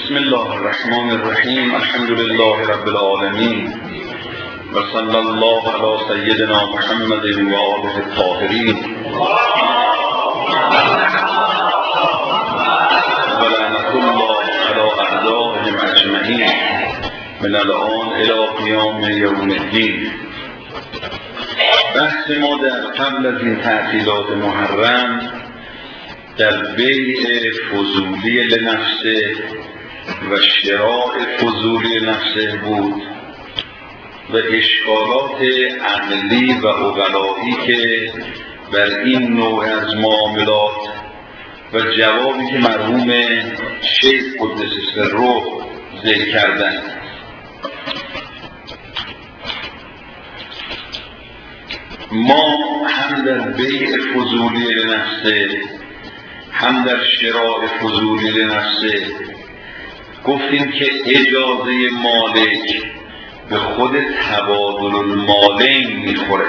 بسم الله الرحمن الرحیم. الحمد لله رب العالمین و صلی الله علی سیدنا محمد و آله الطاهرین و لعنة الله علی اعدائهم اجمعین من الآن الی قیام یوم الدین. بحث ما در قبل از این تعطیلات محرم در بیع فضولی لنفسه و شراء فضولی نفسه بود و اشکالات عقلی و عقلایی که بر این نوع از معاملات و جوابی که مرحوم شیخ قدس سره ذکر کردند. ما هم در بیع فضولی لنفسه هم در شراء فضولی لنفسه گفتیم که اجازه مالک به خود تبادل المالین میخوره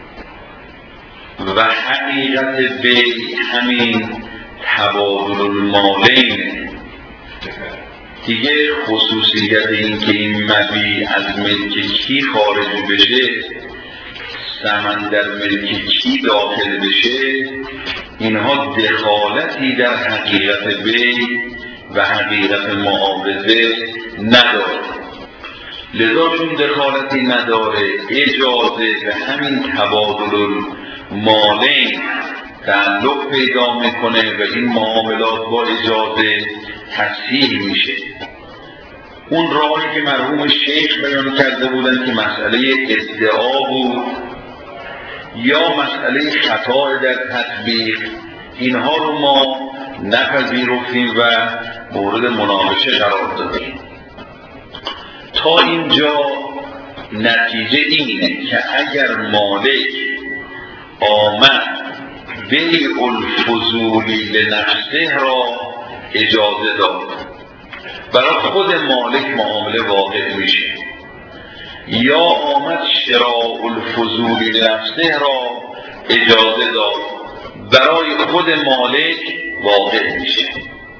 و حقیقت بیع همین تبادل المالین. دیگه خصوصیت این که این مبیع از ملک کی خارج بشه، ثمن در ملک کی داخل بشه، اینها دخالتی در حقیقت بیع و حقیقت معاوضه نداره. لذا چون دخالتی نداره اجازه به همین تبادل المالین تعلق پیدا میکنه و این معاملات با اجازه تصحیح میشه. اون راهی که مرحوم شیخ بیان کرده بودن که مسئله ادعا بود یا مسئله خطا در تطبیق، اینها رو ما نپذیرفتیم و مورد مناقشه قرار دادیم. تا اینجا نتیجه اینه که اگر مالک آمد بیع الفضولی لنفسه را اجازه داد، برای خود مالک معامله واقع میشه، یا آمد شراء الفضولی لنفسه را اجازه داد، برای خود مالک واقع میشه.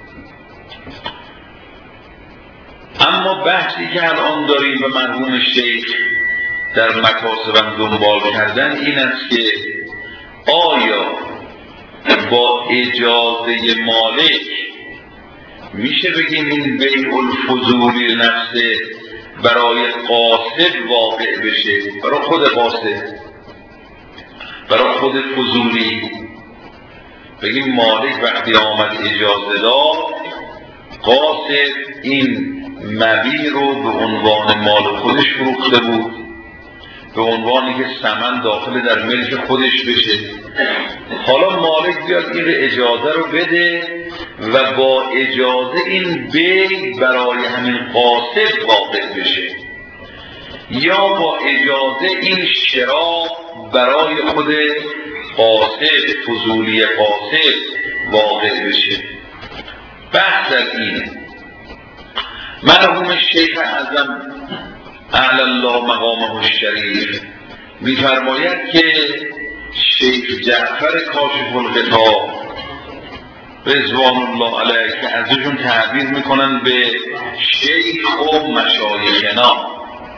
اما بحثی که الان داریم و مرحوم شیخ در مکاسبم دنبال کردن این است که آیا با اجازه مالک میشه بگیم این بیع الفضولی نفسه برای قاصد واقع بشه، برای خود قاصد، برای خود فضولی بگیم مالک وقتی آمد اجازه داد، قاصد این مبیع رو به عنوان مال خودش فروخته بود، به عنوانی که ثمن داخل در ملک خودش بشه. حالا مالک بیاد این اجازه رو بده و با اجازه این بیع برای همین قاصد واقع بشه، یا با اجازه این شراء برای خود قاصد، فضولی قاصد واقع بشه. بحث در اینه. مرحوم شیخ اعظم اعلی الله مقامه الشریف می‌فرماید که شیخ جعفر کاشف الغطا رضوان الله علیه که ازشون تعبیر میکنن به شیخ و مشایخنا،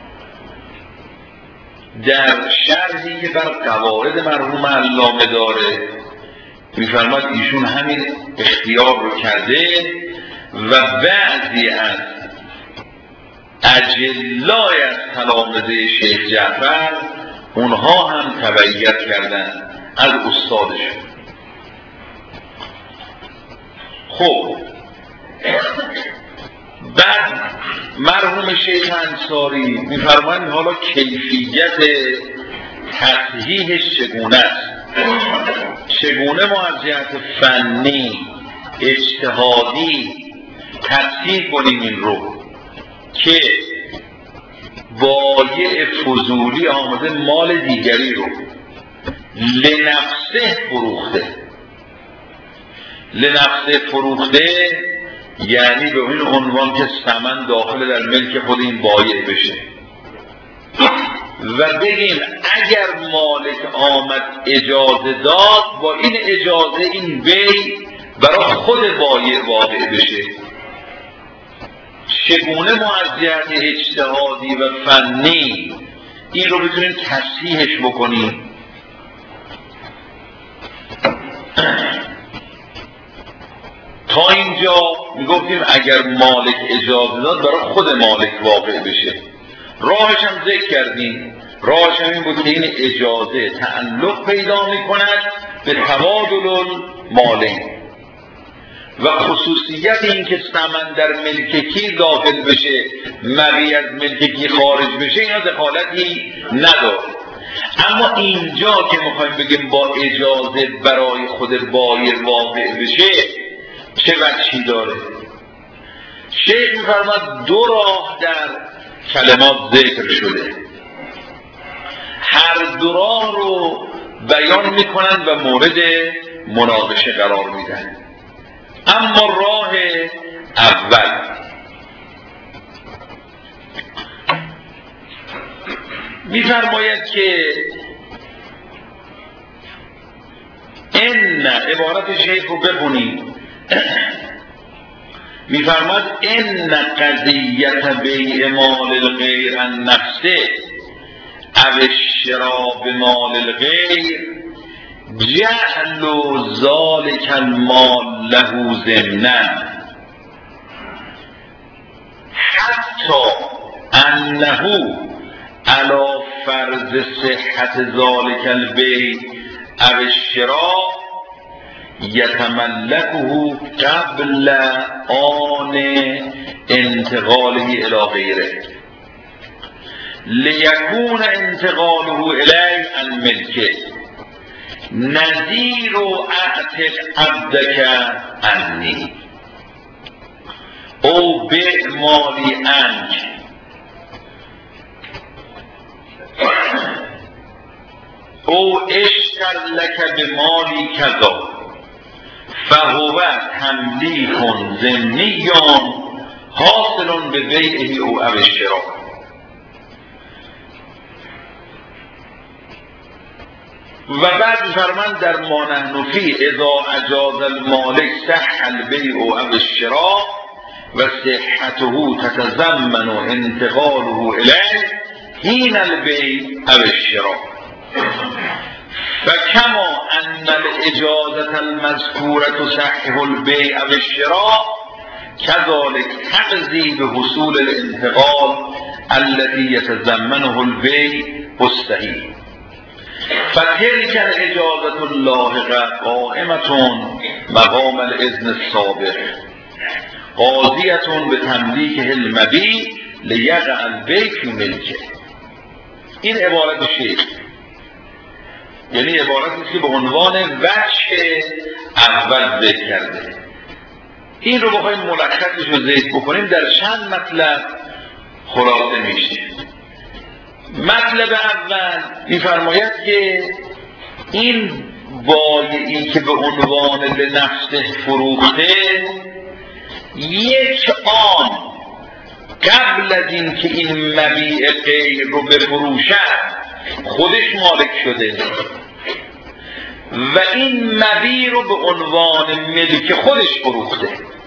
در شرحی که بر قواعد مرحوم علامه داره میفرماید ایشون همین اختیار رو کرده و بعضی از اجلای از تلامذه شیخ جعفر اونها هم تبعیت کردن از استادشون. خب بعد مرحوم شیخ انصاری میفرمایند حالا کیفیت تصحیحش چگونه است، چگونه ما از جهت فنی اجتهادی تصحیح کنیم این رو که بایع فضولی آمده مال دیگری رو لنفسه فروخته. لنفسه فروخته یعنی به این عنوان که ثمن داخل در ملک خود این بایع بشه و بگیم اگر مالک آمد اجازه داد با این اجازه این بیع برای خود بایع واقع بشه. چگونه ما از جهت اجتهادی و فنی این رو بتونیم تصحیحش بکنیم. تا اینجا میگفتیم اگر مالک اجازه داد برای خود مالک واقع بشه. راهش هم ذکر کردیم، راهش هم این بود که این اجازه تعلق پیدا میکند به تبادل المالین و خصوصیت این که ثمن در ملک کی داخل بشه مبیع از ملک کی خارج بشه اینا دخالتی نداره. اما اینجا که میخوایم بگیم با اجازه برای خود بایر واقع بشه چه وجهی داره؟ شیخ میفرماد دو راه در کلمات ذکر شده، هر دو راه رو بیان میکنن و مورد مناقشه قرار میدن. اما راه اول میفرماید که ان عبارت شیخ رو بخونید، میفرماید ان قضیت بیع مال الغیر عن نفسه او اشترا بمال الغیر جعل ذلک المال له ضمنا حتی انه علی فرض صحت ذلک البیع او الشراء یتملکه قبل آن انتقاله الی غیره لیکون انتقاله الیه عن ملکه نظیر اعتق عبدک عنی او بیع مالی عنک او اشتر لک بمالی کذا فهو تملیک ضمنی حاصل به بیعه او اشترا. و بعد فرمان در ما نحن فی اذا اجاز المالک صح البیع او الشراء و صحته تتضمن انتقاله الیه حین البیع او الشراء فكما ان الاجازه المذكوره تصحح البيع او الشراء كذلك تقضي بحصول الانتقال الذي يتضمنه البيع الصحيح فتلك الاجازه اللاحقه قائمه مقام الاذن السابق قاضيه بتملیکه المبيع لیقع البيع في ملکه. این عبارت شیخ، یعنی عبارتی که به عنوان وجه اول ذکر کرده. این رو بخوایم ملخصش رو ذکر بکنیم در چند مطلب خلاصه میشه. مطلب اول میفرماید که این بایعی که به عنوان به نفسه فروخته یک آن قبل از این که این مبیع غیر رو بفروشد خودش مالک شده و این مبیع رو به عنوان ملک خودش فروخته.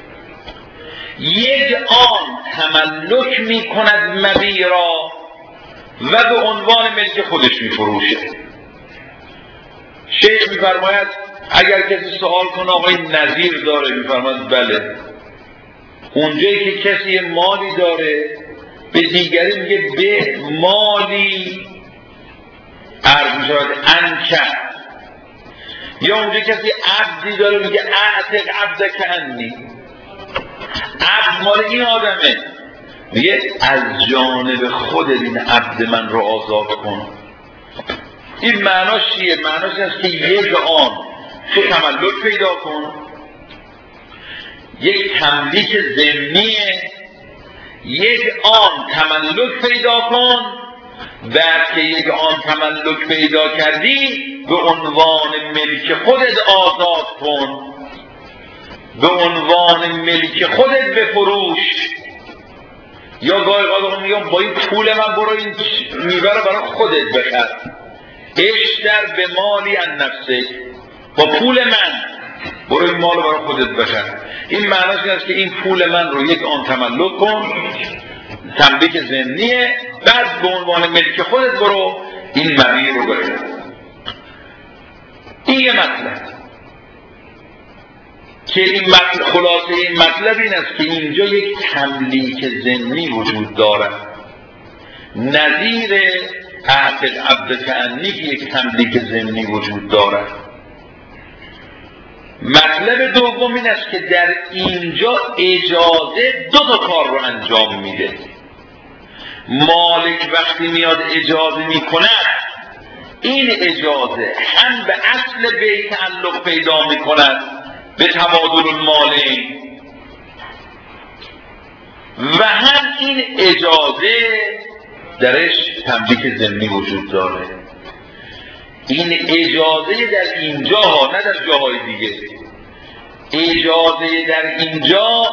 یک آن تملک می کند مبیع را و به عنوان ملک خودش می فروشه. شیخ می فرماید اگر کسی سوال کنه آقای نظیر داره، می فرماید بله. اونجایی که کسی مالی داره به دیگری میگه به مالی عرض می شود انکر، یا اونجا کسی عبدی داره میگه اعتق عبدک عنی، عبد مال این آدمه، میگه از جانب خودت این عبد من رو آزاد کن. این معناش چیه؟ معناش این است که یک آن تو تملک پیدا کن، یک تملیک ضمنیه، یک آن تملک پیدا کن، بعد که یک آن تملک پیدا کردی به عنوان ملک خودت آزاد کن، به عنوان ملک خودت بفروش. یا گاهی اوقات میگم با این پول من برو این میوه رو برای خودت بخر، اشتر به مالی عن نفسک، با پول من برو این مال رو برای خودت بخر. این معناش این است که این پول من رو یک آن تملک کن، تملیک ضمنیه، بعد به عنوان ملک خودت برو این مبیع رو بخر. این یه مطلب که این مطلب، خلاصه این مطلب این است که اینجا یک تملیک ضمنی وجود دارد، نظیر عهد عبد کعنی که یک تملیک ضمنی وجود دارد. مطلب دوم این است که در اینجا اجازه دو تا کار رو انجام میده. مالک وقتی میاد اجازه میکنه، این اجازه هم به اصل بیع تعلق پیدا میکند به تبادل المالین، و هم این اجازه درش تملیک ضمنی وجود داره. این اجازه در اینجا، نه در جاهای دیگه، اجازه در اینجا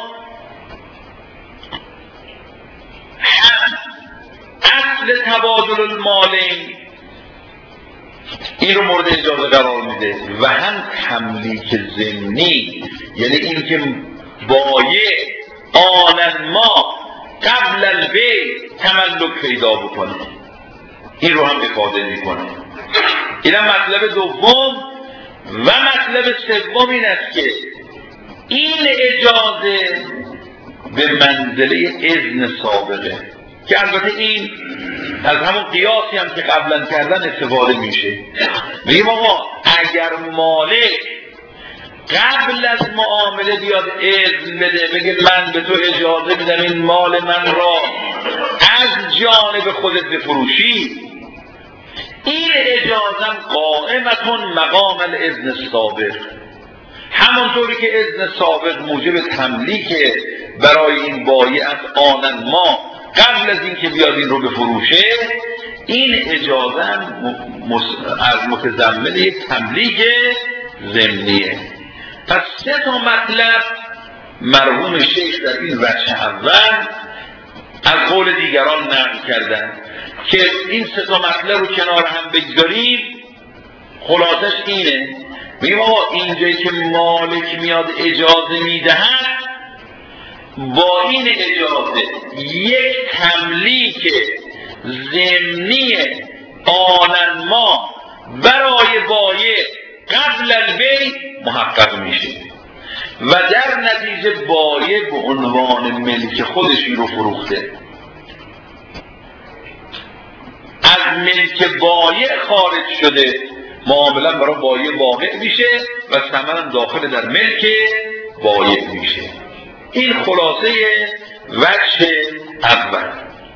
هم اصل تبادل المالین این رو مورد اجازه قرار میده و هم تملیک ضمنی، یعنی این که بایع آنن ما قبل البیع تملک پیدا بکنه، این رو هم افاده میکنه. این هم مطلب دوم. و مطلب سوم این است که این اجازه به منزله اذن سابقه، که البته این از همون قیاسی هم که قبلا کردن استفاده میشه. میگیم آقا اگر مالک قبل از معامله بیاد اذن بده، بگه من به تو اجازه میدم این مال من را از جانب خودت بفروشی، این اجازه قائمتون مقام الاذن السابق، همونطوری که اذن سابق موجب تملیک برای این بایع از آنن ما قبل از اینکه بیاد این رو بفروشه، این اجازه از متضمن یک تملیک ضمنیه. پس سه تا مطلب مرحوم شیخ در این وجه اول از قول دیگران نقل کردن که این سه تا مطلب رو کنار هم بگذاریم، خلاصش اینه. میگم آقا اینجایی که مالک میاد اجازه میدهد، با این اجازه یک تملیک ضمنی آنن ما برای بایع قبل البیع محقق میشه و در نتیجه بایع به عنوان ملک خودشی رو فروخته، از ملک بایع خارج شده، معامله برای بایع واقع میشه و ثمن داخل در ملک بایع میشه. این خلاصه وجه اول.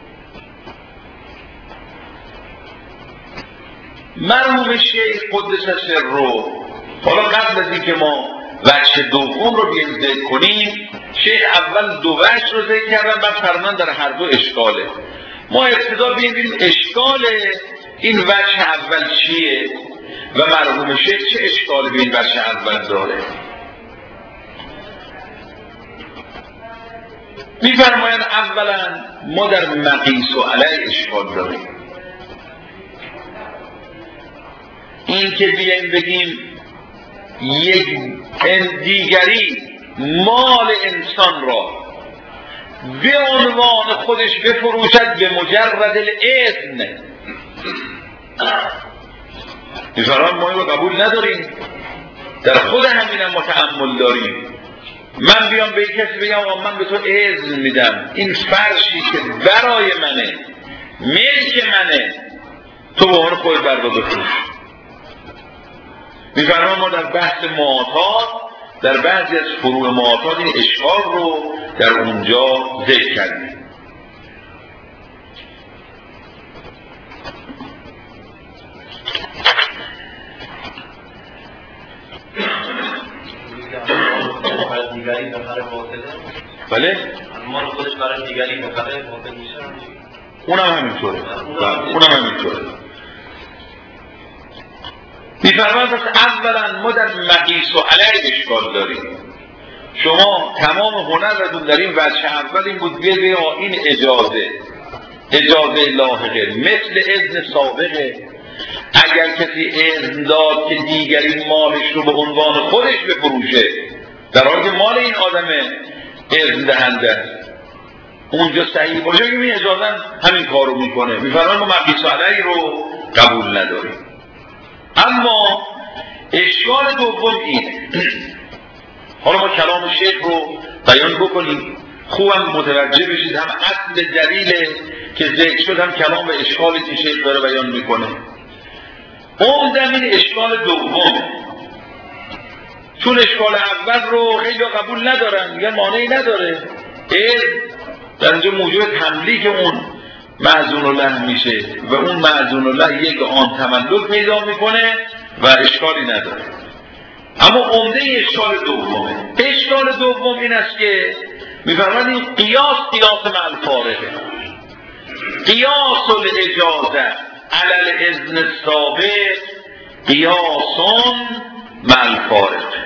مرحوم شیخ قدس سره، حالا قبل از اینکه ما وجه دوم رو بیایم ذکر کنیم، شیخ اول دو وجه رو ذکر کردن، بعد فرمان در هر دو اشکاله. ما ابتدا ببینیم اشکال این وجه اول چیه و مرحوم شیخ چه اشکالی به این وجه اول داره. میفرمایند اولا ما در مقیس و علیه اشکال داریم. این که بیاییم بگیم یک دیگری مال انسان را به عنوان خودش بفروشد به مجرد الاذن، میفرمایند ما این رو قبول نداریم. در خود همینم ما تأمل داریم. من بیام به کسی بگم من به تو اذن میدم این فرشی که برای منه، ملک منه، تو به اون خود بردار بفروش. میفرمایند ما در بحث معاطات، در بعضی از فروع معاطات این اشکال رو در اونجا ذکر کردیم. دیگری بخره باطله؟ بله؟ مال خودش برای دیگری بخره باطل میشه؟ اونم همینطوره. اونم همینطوره. میفرمایند پس اولا ما در مقیس و علیه اشکال داریم. شما تمام هنرتون در این وجه اول این بود بگید این اجازه لاحقه مثل اذن سابقه اگر کسی اذن داد که دیگری مالش رو به عنوان خودش بفروشه در حالی که مال این آدمه اذن دهنده است، اونجا صحیح باشه که این اجازه همین کار رو میکنه، میفرمان ما مقیس علیه رو قبول نداریم. اما اشکال دوم اینه، حالا ما کلام شیخ رو بیان بکنیم خوبم متوجه بشید، هم اصل دلیل که ذکر شد هم کلام و اشکالی که شیخ داره بیان میکنه. عمدن این اشکال دوم، چون اشکال اول رو خیلی قبول ندارن، میگن مانعی نداره، در اینجا موجب تملیک اون معزون الله میشه و اون معزون الله یک آن تملک پیدا میکنه و اشکالی نداره. اما عمده اشکال دومه. اشکال دوم این است که میفرماد این قیاس مع الفارقه، قیاس الاجازه علی الاذن السابق قیاس مع الفارقه.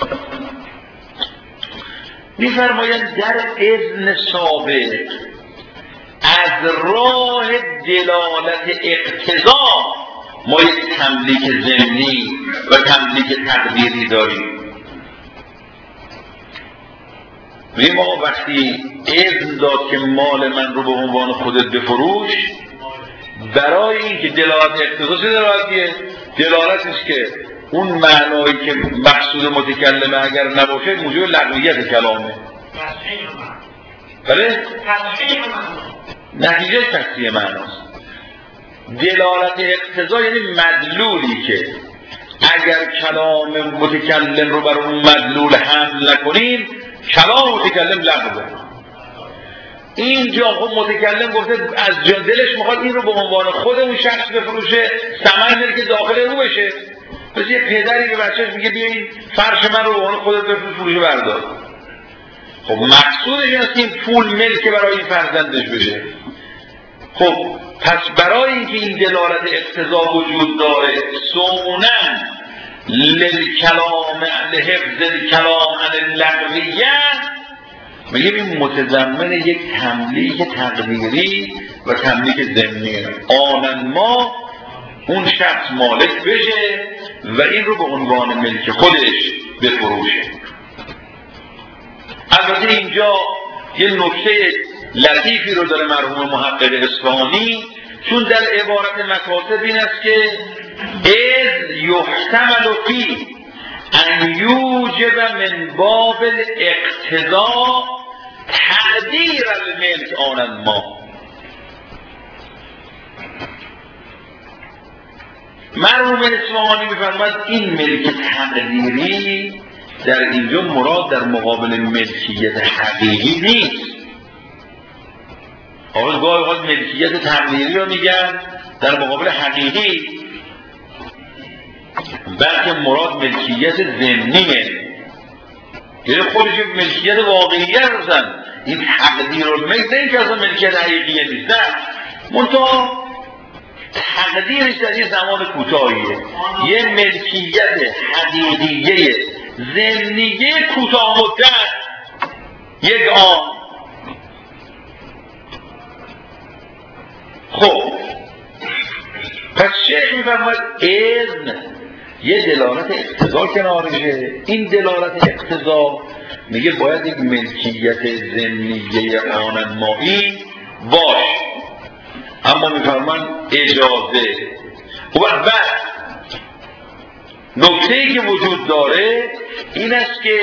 میفرمایند در اذن سابق از راه دلالت اقتضا ما یک تملیک ضمنی و تملیک تقدیری داریم. ما وقتی اذن داد که مال من رو به عنوان خودت بفروش، برای اینکه دلالت اقتضا چه دلالتیه؟ دلالتش که اون معنایی که مقصود متکلمه اگر نباشه موجب لغویت کلامه. بله؟ نتیجه تصحیح معناست. دلالت اقتضا یعنی مدلولی که اگر کلام متکلم رو بر اون مدلول حمل نکنیم کلام متکلم لغوه. اینجا خب متکلم گفته از جان دلش میخواد این رو به عنوان خود اون شخص بفروشه، ثمن که داخل رو بشه. پس یه پدری به بچه‌ش میگه بیا این فرش من رو به عنوان خودت بفروش، فروش بردار. خب مقصودش این است که این پول ملک برای این فرزندش بشه. خب پس برای اینکه این دلالت اقتضا وجود داره سونن للکلام لحفظ الکلام عن اللغویه، میگیم این متضمن یک تملیک تقدیری و تملیک ضمنیه. آنن ما اون شخص مالک بشه و این رو به عنوان ملک خودش بفروشه. البته اینجا یه نکته لطیفی رو داره مرحوم محقق اصفهانی، چون در عبارت مکاتب این است که اذ یحتمل فی ان یوجب من باب الاقتضا تقدیر الملک آنن ما. مرحوم اصفهانی می‌فرماید این ملک تقدیری در اینجا مراد در مقابل ملکیت حقیقی نیست. گاهی اوقات ملکیت تقدیری رو میگن در مقابل حقیقی، بلکه مراد ملکیت ضمنیه، یعنی خودش ملکیت واقعیه رو زن. این تقدیر رو میگن که اصلا ملکیت حقیقیه نیست، نه، منتها تقدیرش در یه زمان کوتاهیه، یه ملکیت حقیقیه ضمنیه کوتاه مدت، یک آن. خب پس شیخ میفرماید اذن یه دلالت اقتضا کنارشه. این دلالت اقتضا میگه باید یک ملکیت ضمنیه آنن مایی باش، اما میفرمان اجازه. و بعد نکته‌ای که وجود داره این است که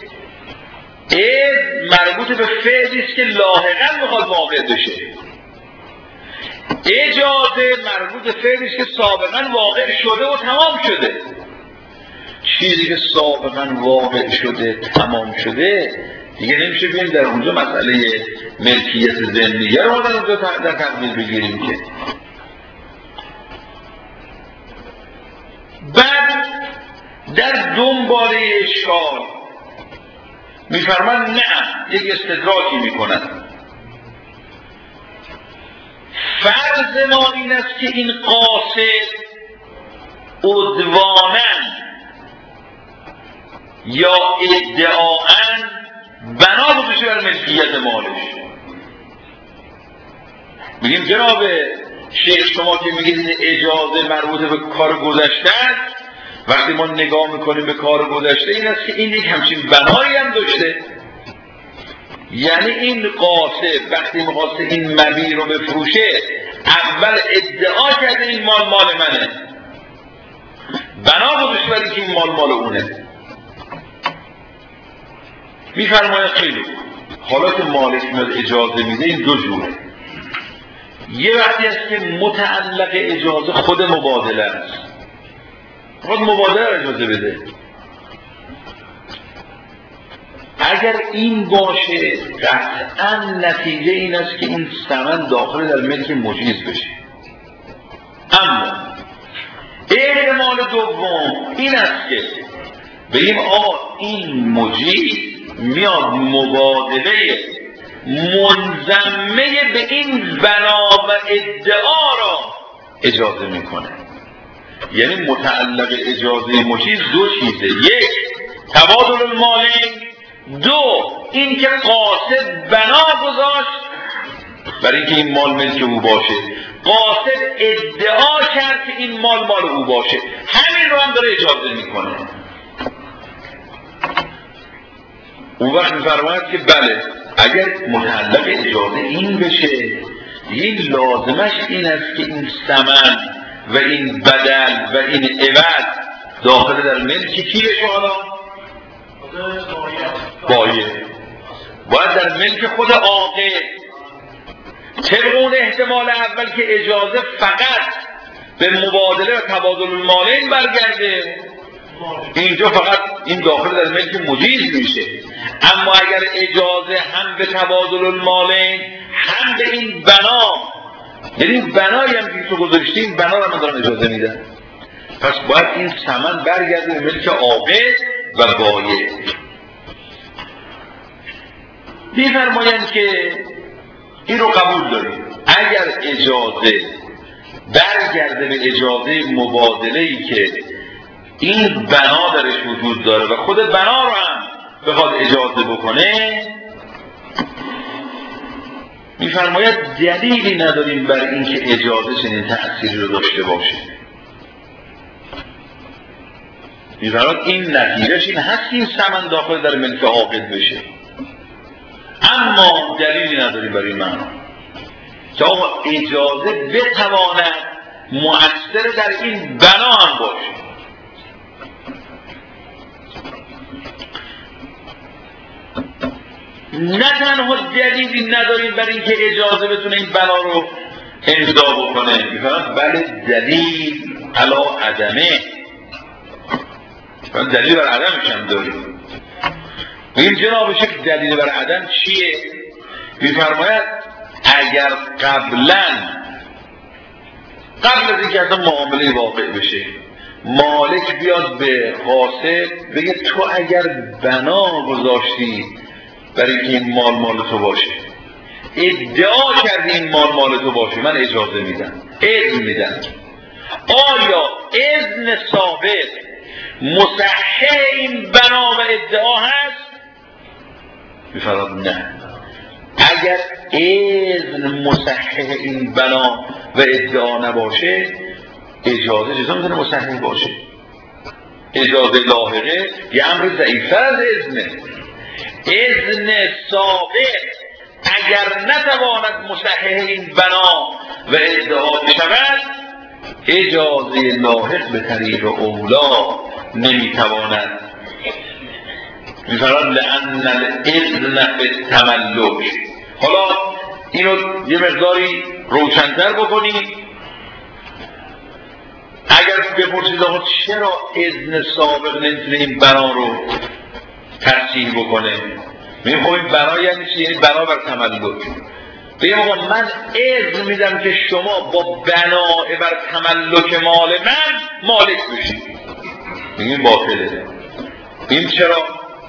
اذن مربوط به فعلی است که لاحقاً میخواد واقع بشه، اجازه مربوط به فعلی است که سابقاً واقع شده و تمام شده. چیزی که سابقاً واقع شده تمام شده دیگه نمیشه بیم در اونجا مسئله ملکیت ضمنیه رو در اونجا در تقدیر بگیریم که. بعد در دنباله اشکال میفرمان نه، یک استدراکی میکنن. فرض ما این است که این قاصد عدواناً یا ادعاءً بنا بشه بر ملکیت مالش. میگیم جناب شیخ شما که میگید این اجازه مربوط به کار گذشته است، وقتی ما نگاه میکنیم به کار گذشته این است که این یک همچین بنایی هم داشته. یعنی این قاصد وقتی میخواسته این مبیع رو بفروشه اول ادعا کرده این مال مال منه، بنا گذاشته برای که این مال اونه. میفرماید خیلی حالا که مالک میاد اجازه میده این دو جوره. یه وقتی است که متعلق اجازه خود مبادله است، خود مبادله رو اجازه بده. اگر این باشه قطعا نتیجه این است که این ثمن داخل در ملک مجیز بشه. اما احتمال دوم این است که بگیم آقا این مجیز میاد مبادله منضمه به این بنا و ادعا را اجازه میکنه. یعنی متعلق اجازه مجیز دو چیزه، یک تبادل المالین، دو این که قاصد بنا گذاشت برای اینکه این مال ملک او باشه، قاصد ادعا کرد که این مال مال او باشه، همین رو هم داره اجازه میکنه. اون وقت میفرماید که بله اگر متعلق اجازه این بشه این لازمش این است که این ثمن و این بدل و این عوض داخل در ملک کی بشه؟ حالا باید در ملک خود عاقل. طبق اون احتمال اول که اجازه فقط به مبادله و تبادل المالین برگرده، اینجا فقط این داخل در ملک مجیز میشه. اما اگر اجازه هم به تبادل المالین هم به این بنا، یعنی بنایی هم که تو گذاشتیم بنا رو من دارم اجازه میدم، پس باید این ثمن برگرده به ملک عاقل و بایع. می‌فرمایند که این رو قبول داریم اگر اجازه برگرده به اجازه مبادله‌ای که این بنا درش وجود داره و خود بنا رو هم بخواد اجازه بکنه، می‌فرماید دلیلی نداریم بر اینکه اجازه چنین تأثیری رو داشته باشه. می‌فرماید این نتیجهش این هست که این ثمن داخل در ملک عاقل بشه، اما دلیلی نداریم برای من که آقا اجازه بتواند مؤثر در این بنا هم باشه. نه تنها دلیلی نداریم برای اینکه اجازه بتونه این بنا رو امضا بکنه، بله دلیل علی عدمه، دلیل بر عدمش هم داریم. این جناب شیخ دلیل بر عدم چیه؟ می‌فرماید اگر قبل از اینکه اصلا معامله واقع بشه مالک بیاد به قاصد بگه تو اگر بنا گذاشتی برای اینکه این مال مال تو باشه، ادعا کردی این مال مال تو باشه، من اجازه میدم، اذن میدم، آیا اذن ثابت مصحح این بنا و ادعا هست؟ می‌فرماید نه. اگر اذن مصحح این بنا و ادعا نباشه اجازه چطور میتونه مصحح باشه؟ اجازه لاحقه یه امر ضعیف‌تر از اذنه. اذن ثابت اگر نتواند مصحح این بنا و ادعا بشود، اجازه لاحق به طریق اولا نمیتواند. می‌فرماید لأن الاذن فی التملک. حالا اینو یه مقداری روشن‌تر بکنید. اگر بپرسید آقا چرا اذن سابق نمیتونه این بنا رو تصحیح بکنه؟ میگم خب این بنا یعنی چی؟ یعنی بنا بر تملک. بگم آقا من اذن میدم که شما با بنا بر تملک مال من مالک بشید. میگیم باطله. این چرا؟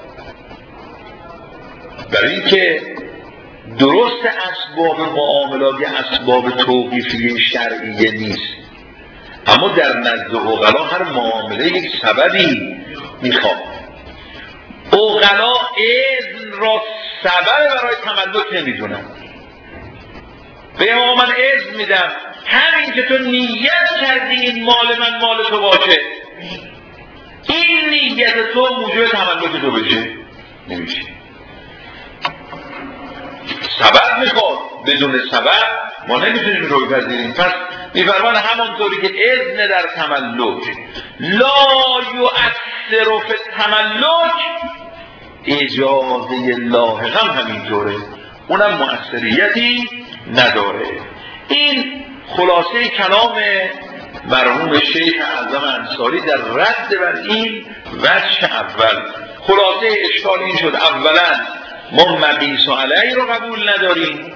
برای اینکه درست اسباب معاملات اسباب توقیفی شرعیه نیست، اما در نزد عقلا هر معامله یک سببی میخواد. عقلا اذن را سبب برای تملک نمیدونن. بگم آقا من اذن میدم همین که تو نیت کردی این مال من مال تو باشه، این نیت تو موجب تملک تو بشه نمیشه. سبب میخواد، بدون سبب ما نمیتونیم رو بپذیریم. پس میفرمان همانطوری که اذن در تملک لا یؤثر فی التملک، اجازه لاحقا همینطوره، اونم مؤثریتی نداره. این خلاصه کلام مرحوم شیخ اعظم انصاری در رد بر این وجه اول. خلاصه اشکال این شد اولا ما مقیس علیه رو قبول نداریم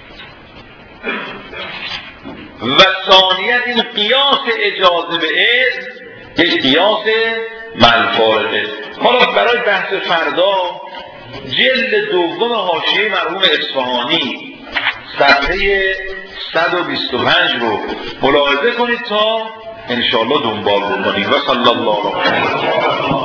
و ثانیاً این قیاس اجازه به اذن یک قیاس منفارقه. حالا برای بحث فردا جلد دوم حاشیه مرحوم اصفهانی صفحه 125 رو ملاحظه کنید تا انشاءالله دنبال بکنید. و صلی الله علیه و